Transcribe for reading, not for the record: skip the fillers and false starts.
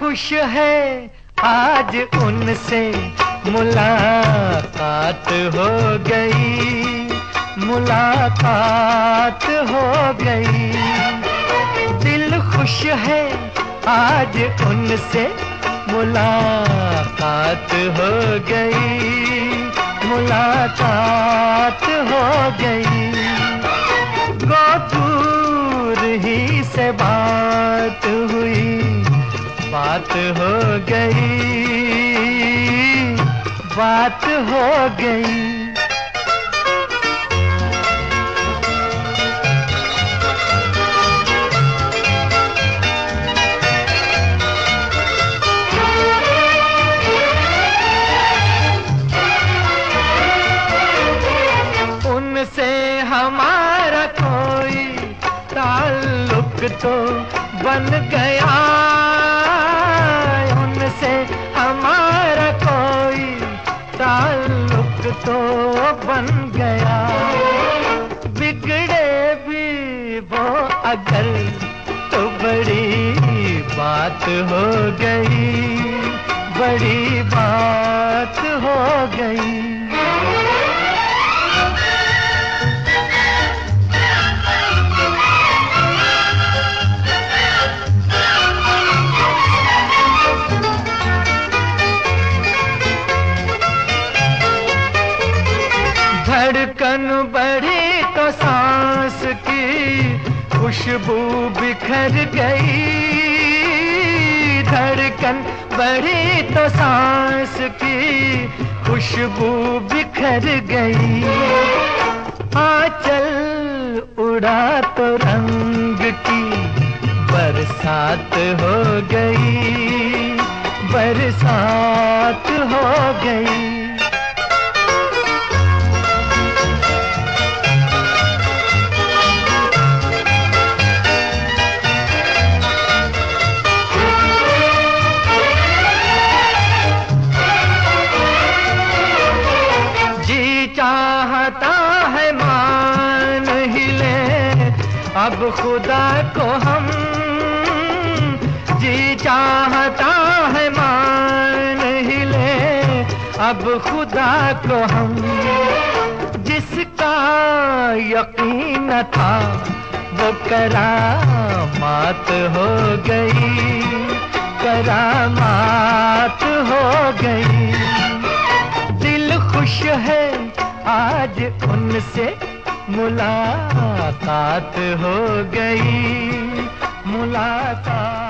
खुश है आज उनसे मुलाकात हो गई, मुलाकात हो गई। दिल खुश है आज उनसे मुलाकात हो गई, मुलाकात हो गई। गो दूर ही से बात हुई, बात हो गई, बात हो गई। उनसे हमारा कोई ताल्लुक तो बन गया, उनसे हमारा कोई ताल्लुक तो बन गया। बिगड़े भी वो अगर तो बड़ी बात हो गई, बड़ी बात हो गई। धड़कन बढ़ी तो सांस की खुशबू बिखर गई, धड़कन बढ़ी तो सांस की खुशबू बिखर गई। आंचल उड़ा तो रंग की बरसात हो गई, बरसात हो गई। चाहता है मान ही ले अब खुदा को हम, जी चाहता है मान ही ले अब खुदा को हम। जिसका यकीन था वो करामात हो गई, करामात हो गई। दिल खुश है आज उनसे मुलाकात हो गई, मुलाकात।